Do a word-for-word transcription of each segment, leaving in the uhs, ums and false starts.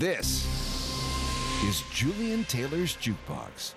This is Julian Taylor's Jukebox.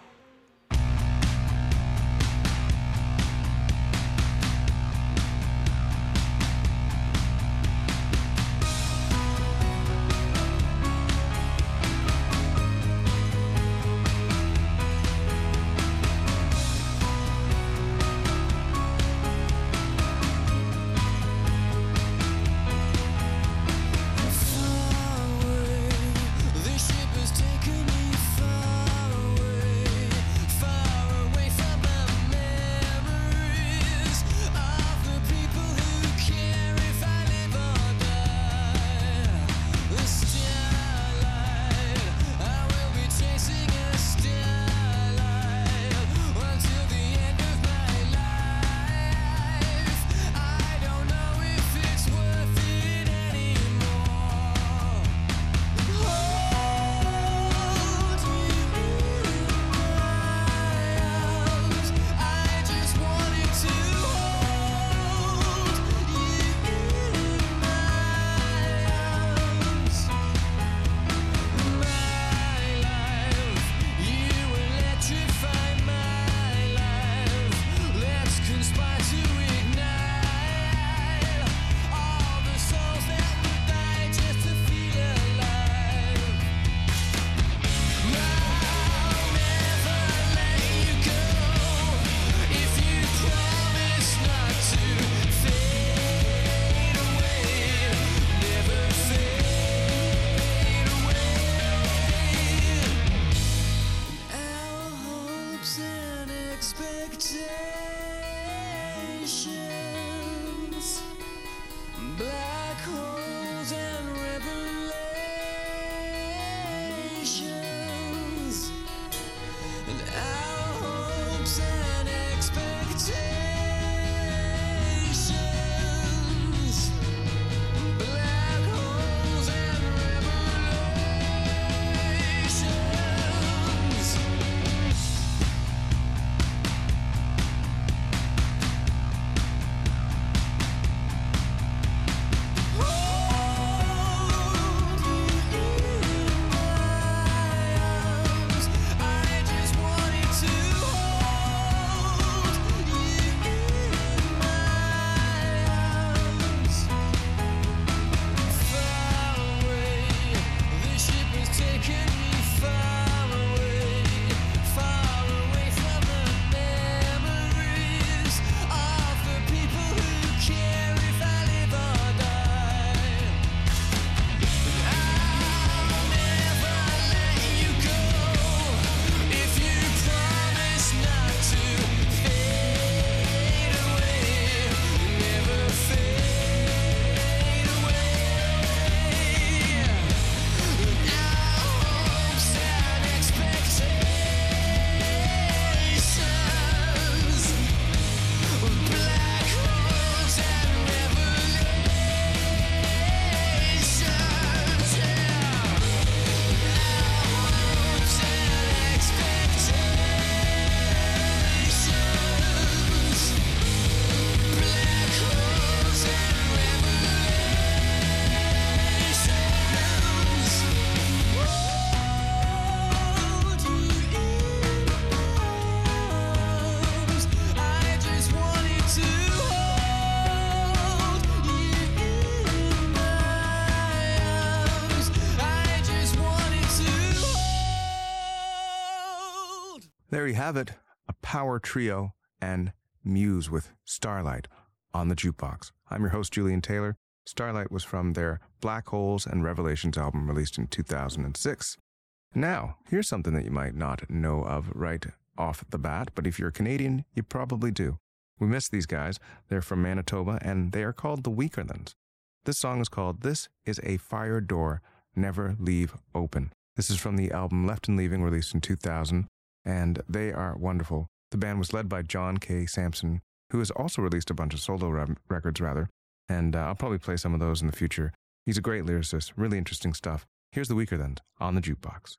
There you have it, a power trio and Muse with Starlight on the Jukebox. I'm your host, Julian Taylor. Starlight was from their Black Holes and Revelations album released in two thousand six. Now, here's something that you might not know of right off the bat, but if you're a Canadian, you probably do. We miss these guys. They're from Manitoba, and they are called the Weakerthans. This song is called This Is a Fire Door, Never Leave Open. This is from the album Left and Leaving, released in two thousand, and they are wonderful. The band was led by John K. Sampson, who has also released a bunch of solo re- records, rather, and uh, I'll probably play some of those in the future. He's a great lyricist, really interesting stuff. Here's the Weakerthans on the Jukebox.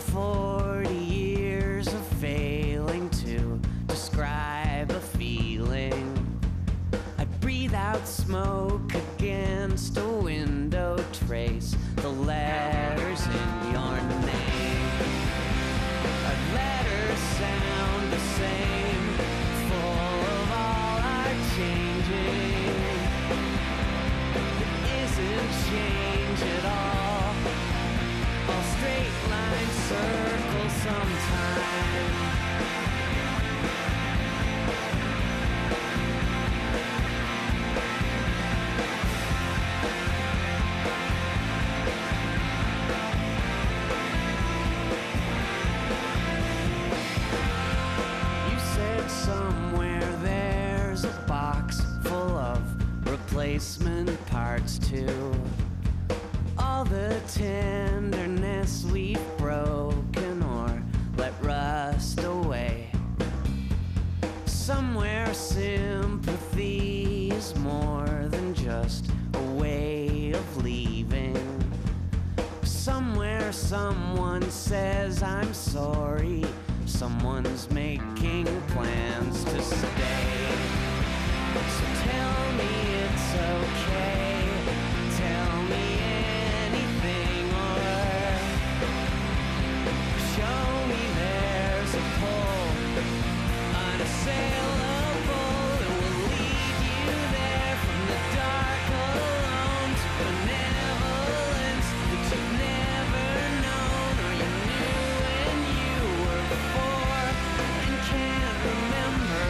forty years of failing to describe a feeling. I breathe out smoke against a window, trace the letters in your name. Our letters sound the same, full of all our changing. It isn't change at all, all straight line circles sometime. Somewhere there's a box full of replacement parts too. All the tenderness we've broken or let rust away. Somewhere sympathy is more than just a way of leaving. Somewhere someone says I'm sorry. Someone's making plans to stay. So tell me it's okay. Tell me anything, or show me there's a pull unassailable that will lead you there from the dark alone to benevolence that you've never known, or you knew when you were before and can't remember.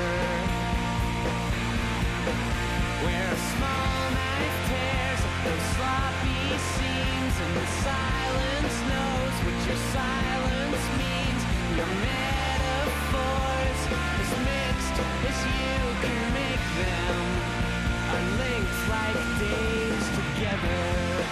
Where a small knife tears up those sloppy seams, and the silence knows what your silence means. Your metaphors, as mixed as you can make them, are linked like days together.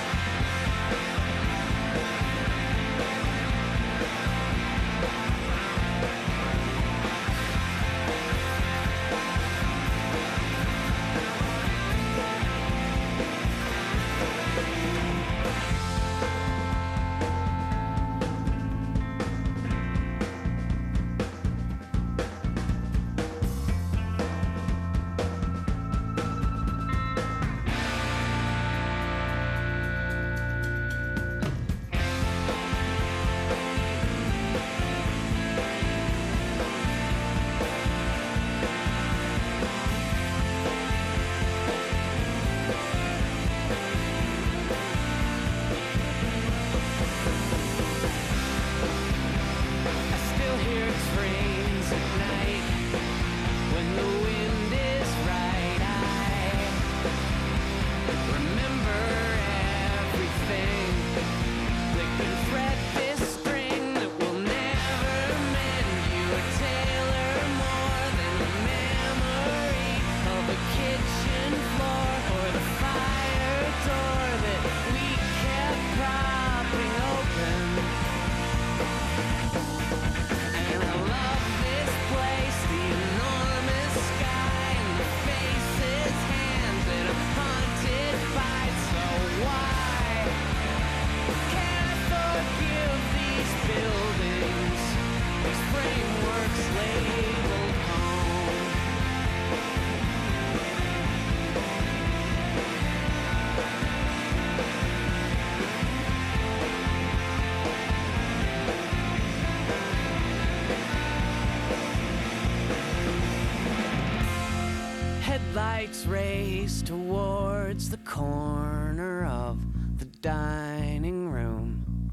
Headlights race towards the corner of the dining room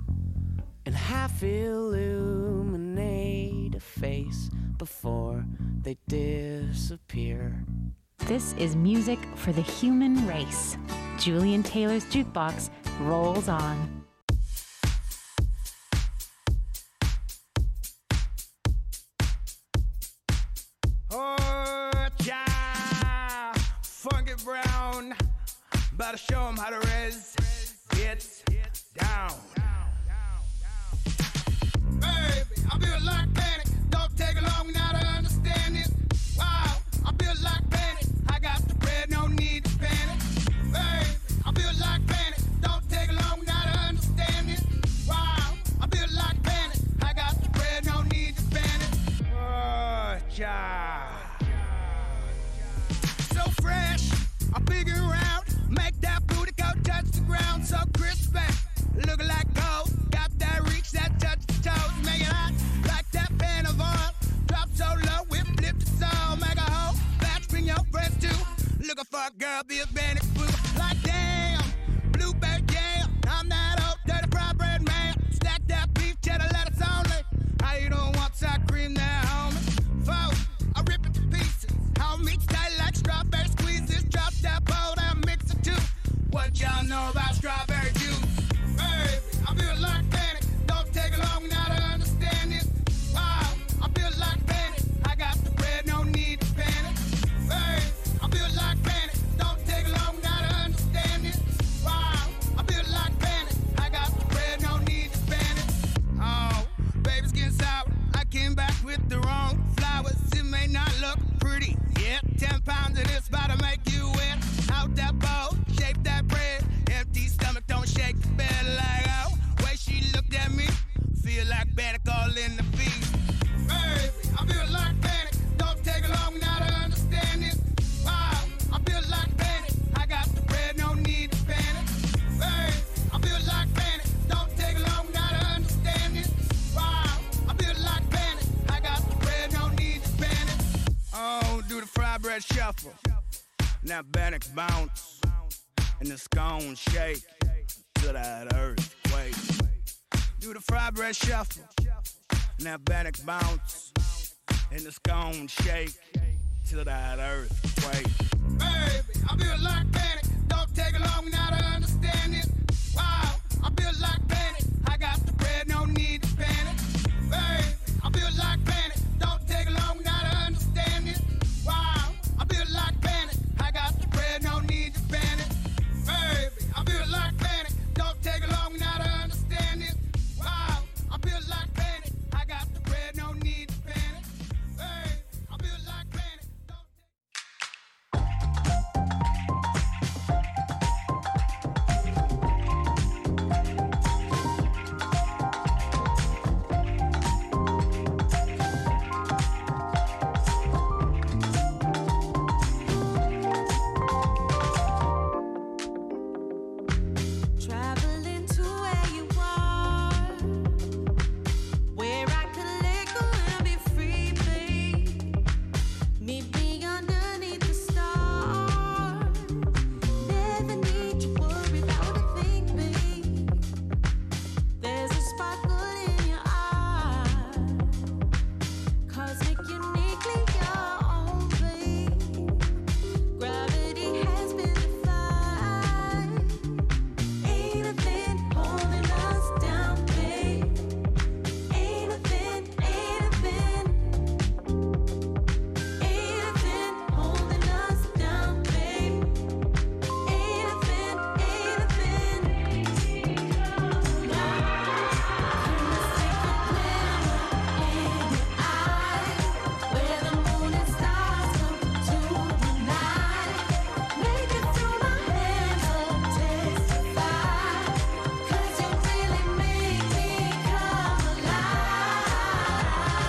and half illuminate a face before they disappear. This is music for the human race. Julian Taylor's Jukebox rolls on. Better show them how to res gets down. Baby, I feel like panic. Don't take long now to understand it. Wow, I feel like panic. I got the bread, no need to panic. Baby, I feel like panic. Don't take long now to understand it. Wow, I feel like panic. know about strawberry juice. Baby, I feel like panic. Don't take long now to understand it. Wow, I feel like panic. I got the bread, no need to panic. Baby, I feel like panic. Don't take long now to understand it. Wow, I feel like panic. I got the bread, no need to panic. Oh, baby's getting sour. I came back with the wrong flowers. It may not look pretty yet. Ten pounds of this about to make you wet. Out that bowl, shape that bread. Empty stomach, don't shake the bed like oh. Way she looked at me, feel like panic all in the feet. Baby, I feel like panic. Don't take long now to understand it. Wow, I feel like panic. I got the bread, no need to panic. Baby, I feel like panic. Don't take long now to understand it. Wow, I feel like panic. I got the bread, no need to panic. Oh, do the fried bread shuffle. Now panic bounce and the scone shake to that earthquake. Do the fried bread shuffle. Now panic bounce and the scone shake to that earthquake. Baby, I feel like panic. Don't take long now to understand it. Wow, I feel like panic. I got the bread, no need to panic. Baby, I feel like panic. Don't take long now to understand it. Wow, I feel like panic. I got the bread, no need to panic. Baby, I feel like panic. Don't take long now to understand it. Wow, I feel like panic. I got the bread, no need to panic. Baby, I feel like panic. Don't Traveling to where you are, where I could let go and be free, babe. Meet me underneath the stars. Never need to worry about a thing, babe. There's a sparkle in your eye, cosmic, uniquely your own, babe. Gravity has been defied. Ain't a thing holding us down, babe. Ain't a thing, ain't a thing. Ain't a thing holding us down, babe. Ain't a thing, ain't a thing. No. Can I see the glimmer in your eye, where the moon and stars come to unite? Make it through my hands, oh, testify. 'Cause you really make me come alive.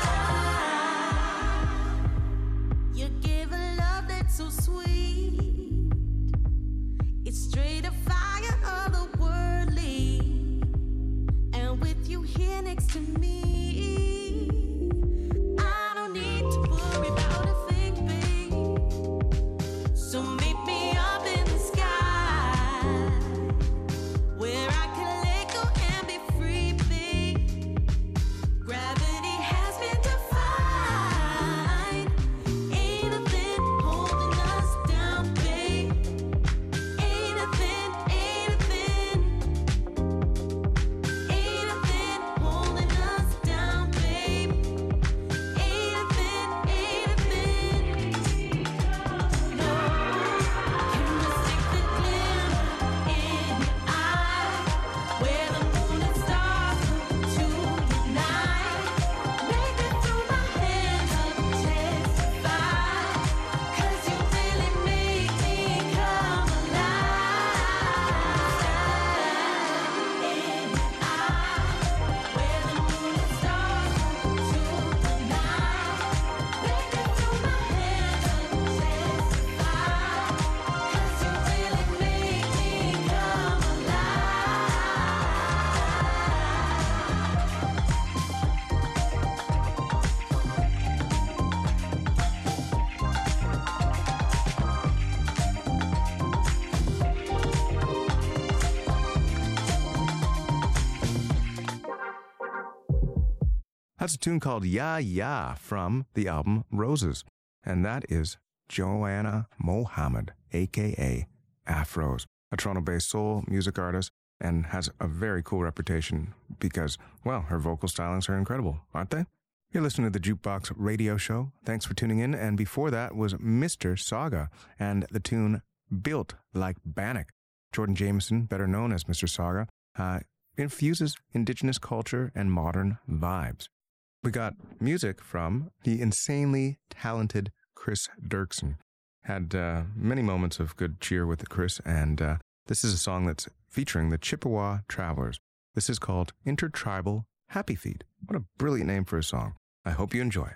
You give a love that's so sweet. It's straight up fire otherworldly. And with you here next to me, I don't need to worry about a thing, babe. So meet me up in the sky, where I can let go and be free, babe. Gravity has been defied. Ain't a thing holding us down, babe. Ain't a thing, ain't a thing. Ain't a thing holding us down, babe. Ain't a thing, ain't a thing. No. Can I see the glimmer in your eye, where the moon and stars come to unite? Make it through my hands, oh, testify. 'Cause you really make me come alive. In your eye, where the moon and stars come to unite. Make it through my hands, oh, testify. 'Cause you really make me come alive. That's a tune called Ya Ya from the album Roses. And that is Joanna Mohammed, a k a. Afros. a Toronto-based soul music artist, and has a very cool reputation because, well, her vocal stylings are incredible, aren't they? You're listening to the Jukebox Radio Show. Thanks for tuning in. And before that was Mister Saga and the tune Built Like Bannock. Jordan Jameson, better known as Mister Saga, uh, infuses indigenous culture and modern vibes. We got music from the insanely talented Chris Dirksen. Had uh, many moments of good cheer with Chris, and uh, this is a song that's featuring the Chippewa Travelers. This is called Intertribal Happy Feet. What a brilliant name for a song. I hope you enjoy it.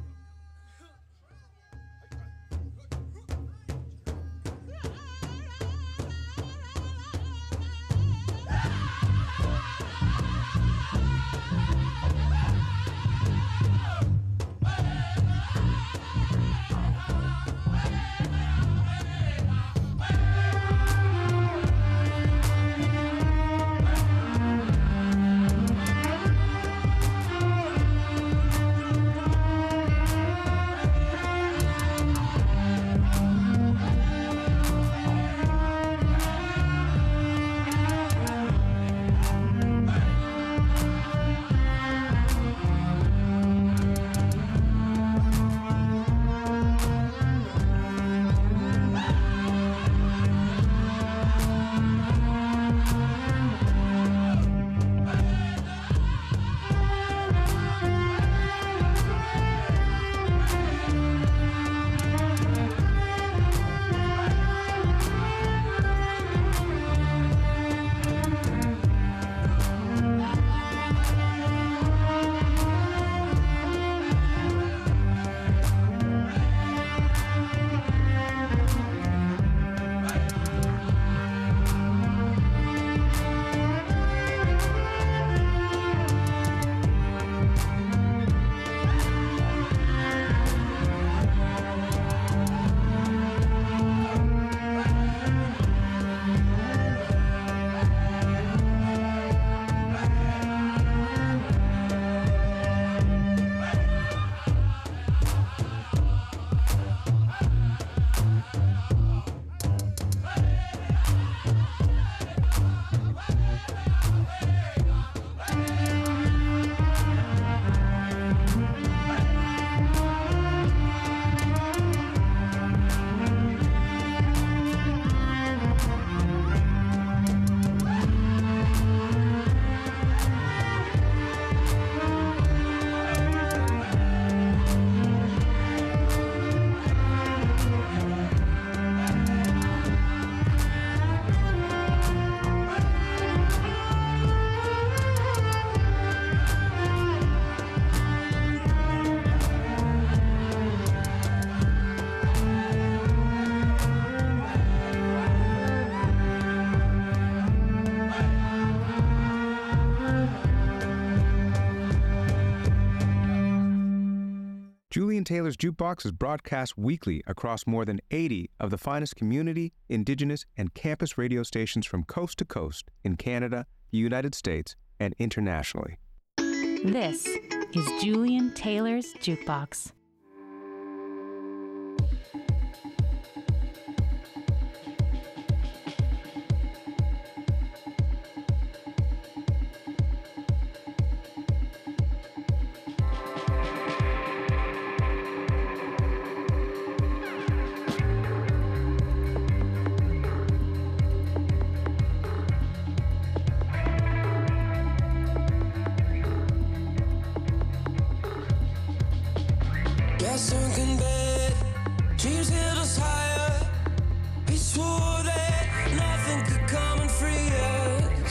Julian Taylor's Jukebox is broadcast weekly across more than eighty of the finest community, indigenous, and campus radio stations from coast to coast in Canada, the United States, and internationally. This is Julian Taylor's Jukebox. Sunken bed, dreams held us higher. We swore that nothing could come and free us.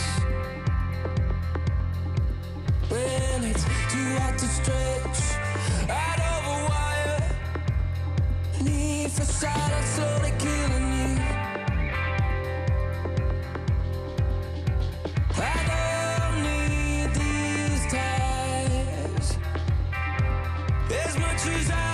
When it's too hard to stretch out of a wire, need for silence slowly killing you. I don't need these ties as much as I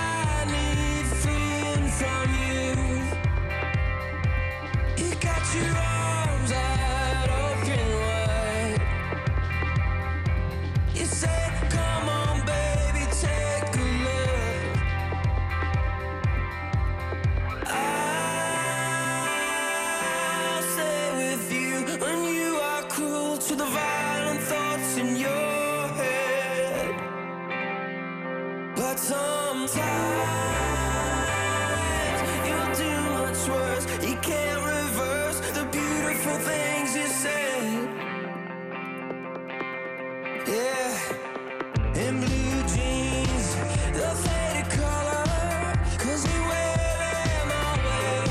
your arms out open wide. You said, come on, baby, take a look. I'll stay with But sometimes you'll do much worse. You can't reverse the beautiful things you said. Yeah, in blue jeans, the faded color, 'cause we wear them always.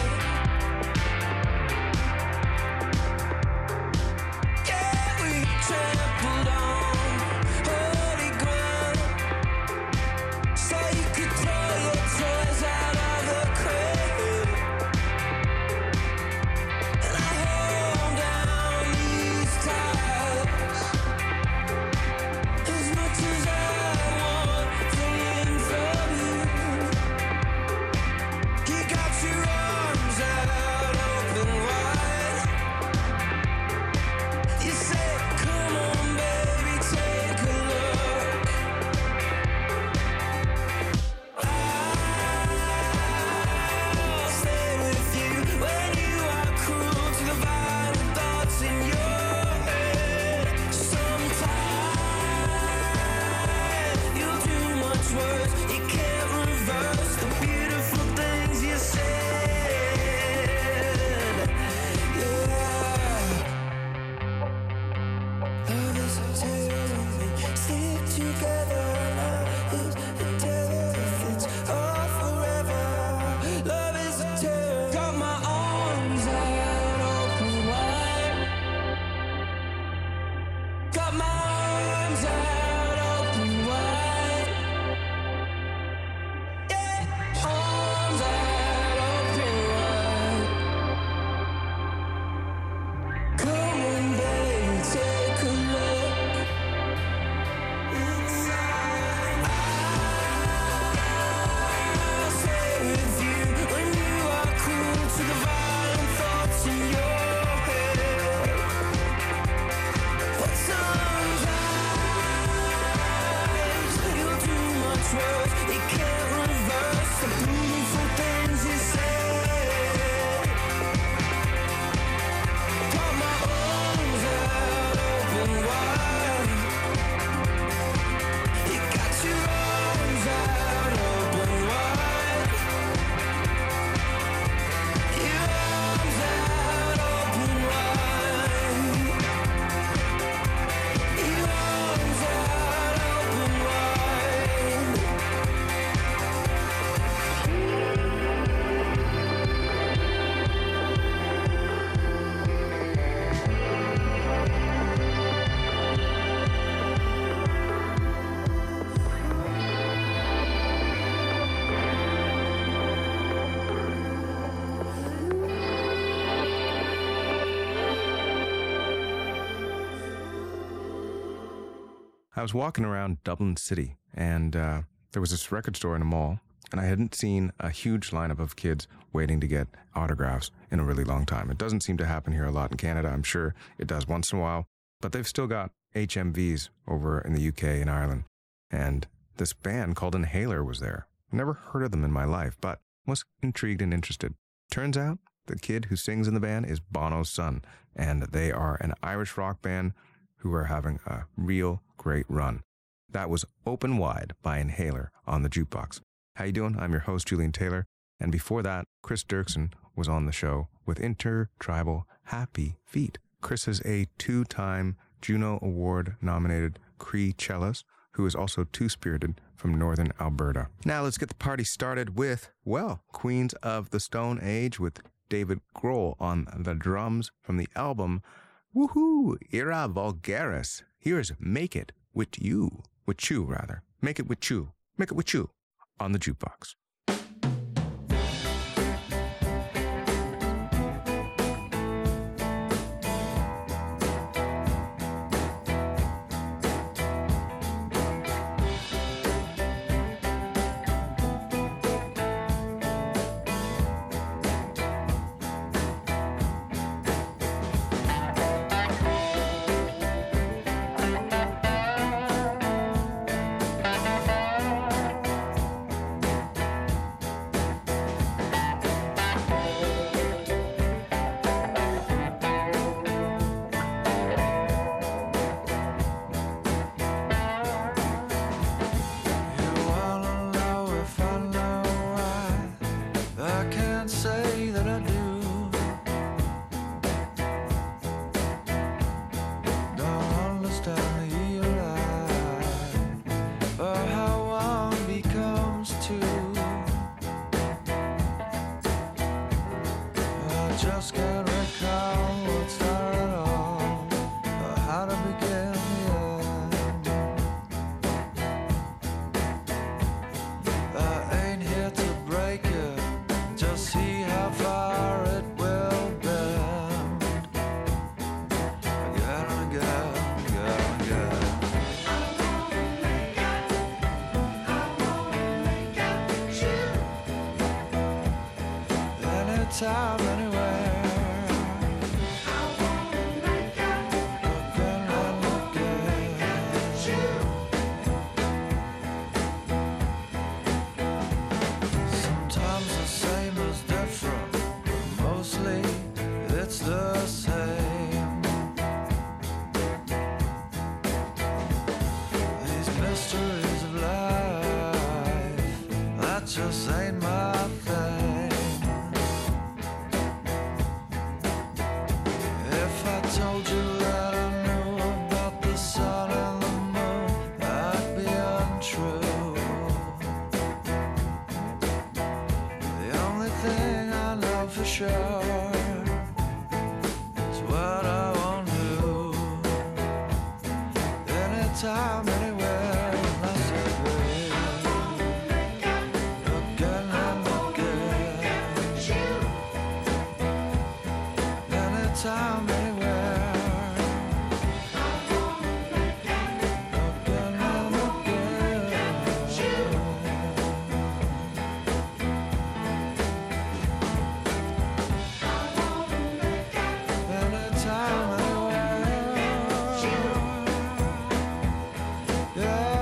Yeah, we trampled on holy ground, so you could throw your toys out of the crate. And I hold down these ties as much as I want fleeing from you. You got your arms out open wide. You say, come on, baby, take a look. I'll stay with you when you are cruel to the violent thoughts in your head. Sometimes you'll do much worse. You can't reverse the beautiful things you said. Yeah. Love is a tale we stick together. Love is a tale if it's all forever. Love is a tale. Got my arms out open wide. Got my arms out open wide. Yeah, arms out open wide. Come on, baby, take a look inside. I'll stay with you when you are cruel to the violent thoughts in your head. But sometimes you'll do much worse. You can't reverse the beautiful things you said. Got my arms out open wide. You got your arms out open wide. Your arms out open wide. Your arms out open wide. I was walking around Dublin City, and uh, there was this record store in a mall, and I hadn't seen a huge lineup of kids waiting to get autographs in a really long time. It doesn't seem to happen here a lot in Canada. I'm sure it does once in a while, but they've still got H M Vs over in the U K and Ireland. And this band called Inhaler was there. Never heard of them in my life, but was intrigued and interested. Turns out the kid who sings in the band is Bono's son, and they are an Irish rock band who are having a real great run. That was Open Wide by Inhaler on the Jukebox. How you doing? I'm your host, Julian Taylor. And before that, Chris Dirksen was on the show with Intertribal Happy Feet. Chris is a two-time Juno Award-nominated Cree cellist who is also two-spirited from northern Alberta. Now let's get the party started with, well, Queens of the Stone Age with David Grohl on the drums from the album Woohoo! Era Vulgaris. Here's Make It With You. With You, rather. Make It With You. Make It With You on the Jukebox. Anytime, anywhere. Just ain't my thing. If I told you that I knew about the sun and the moon, that'd be untrue. The only thing I know for sure is what I won't do. Anytime, anywhere. Time, anywhere. Again and again. Anytime, anywhere. Yeah.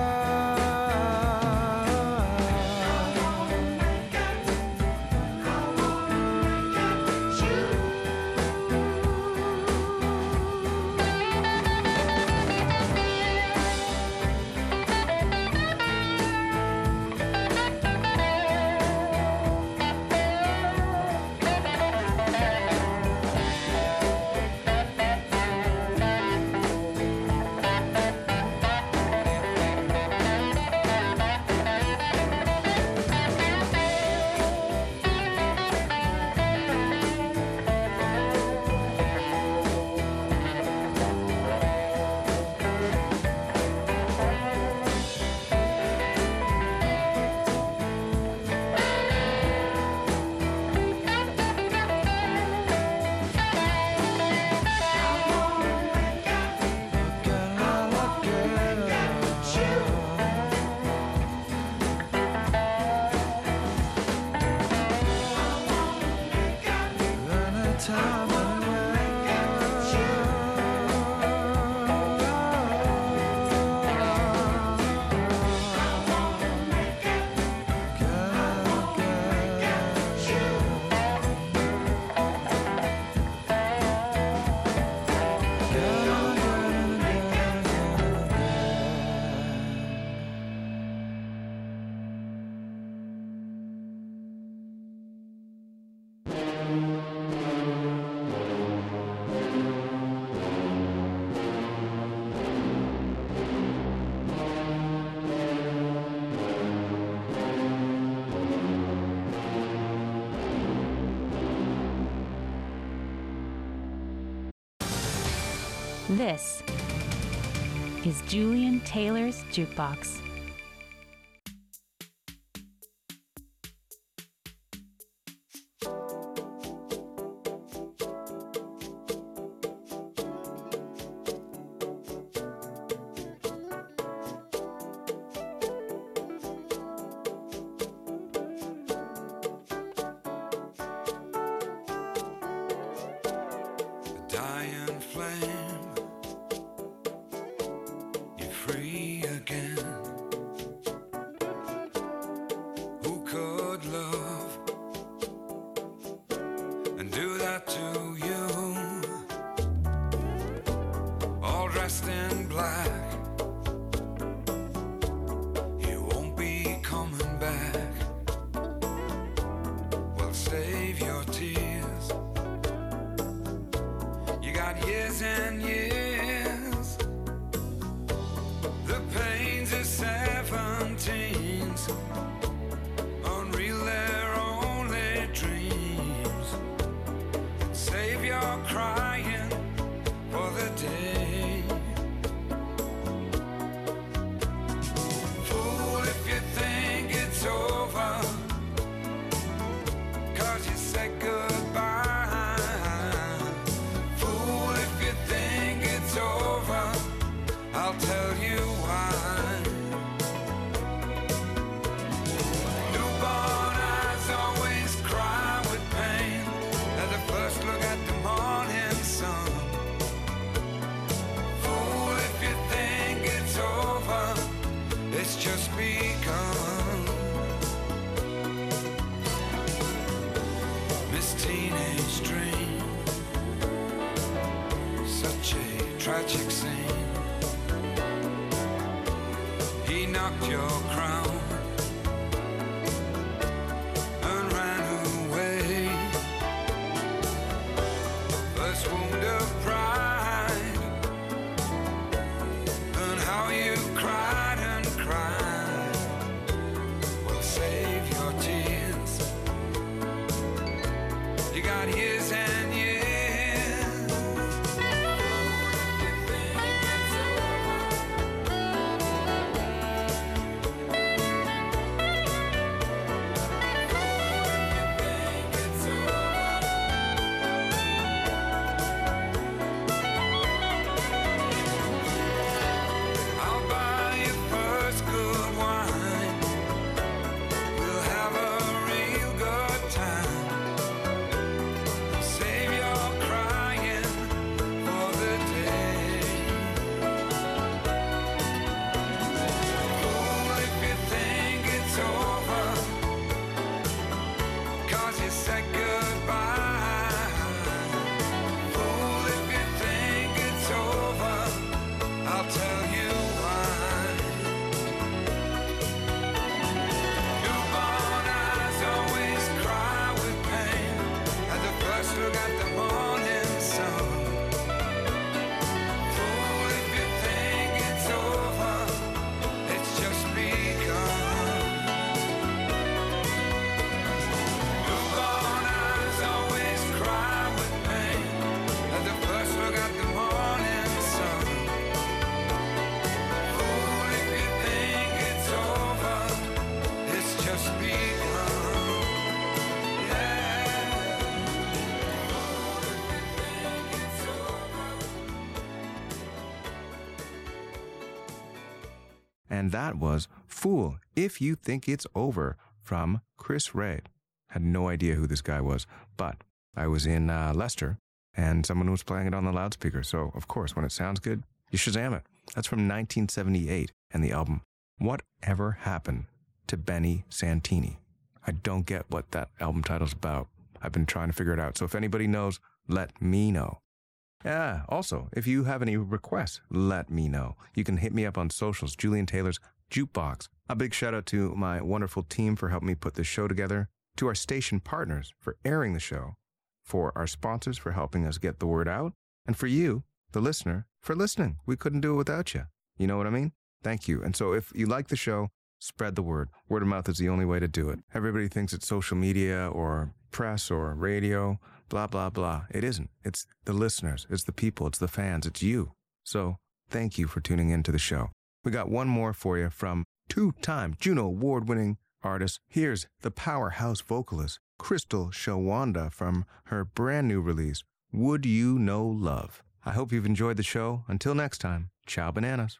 This is Julian Taylor's Jukebox. Dying flame, you're free again. Who could love and do that to you? All dressed in black, you won't be coming back. Well, save your tears. You got years and years. The pains of seventeens, unreal, they're only dreams. Save your crying for the day. Fool if you think it's over, 'cause you said goodbye. I'll tell you why. just begun. This teenage dream, such a tragic scene. He knocked your crown and ran away. First wound of pride, and how you cried and cried. Well, save your tears. You got years and years. I'll buy you first good wine. We'll have a real good time. Save your crying for the day. Fool if you think it's over, 'cause you said goodbye. Fool if you think it's over, I'll tell you why. Newborn eyes always cry with pain at the first look at the morning sun. Fool if you think it's over, it's just begun. Newborn eyes always cry with pain at the first look at the morning sun. Fool if you think it's over, it's just begun. Yeah. Fool if you think it's over. And that was Fool If You Think It's Over from Chris Ray. Had no idea who this guy was, but I was in uh, Leicester and someone was playing it on the loudspeaker. So, of course, when it sounds good, you Shazam it. That's from nineteen seventy-eight and the album Whatever Happened to Benny Santini. I don't get what that album title's about. I've been trying to figure it out. So if anybody knows, let me know. Yeah, also, if you have any requests, let me know. You can hit me up on socials, Julian Taylor's Jukebox. A big shout out to my wonderful team for helping me put this show together, to our station partners for airing the show, for our sponsors for helping us get the word out, and for you, the listener, for listening. We couldn't do it without you. You know what I mean? Thank you. And so if you like the show, spread the word. Word of mouth is the only way to do it. Everybody thinks it's social media or press or radio, blah, blah, blah. It isn't. It's the listeners. It's the people. It's the fans. It's you. So thank you for tuning in to the show. We got one more for you from two-time Juno Award-winning artist. Here's the powerhouse vocalist, Crystal Shawanda, from her brand new release, Would You Know Love. I hope you've enjoyed the show. Until next time, ciao bananas.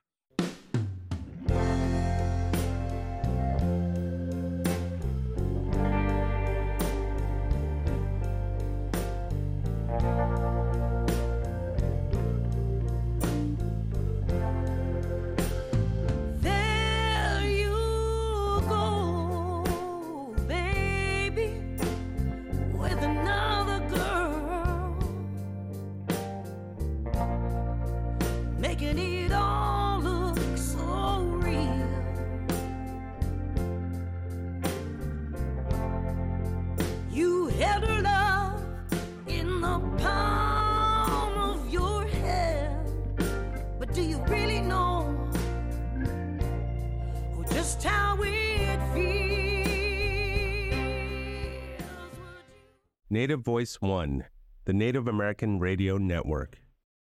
There you go, baby, with another girl, making it all look so real. You held her love in the palm of your hand, but do you really know just how it feels? Native Voice One, the Native American Radio Network.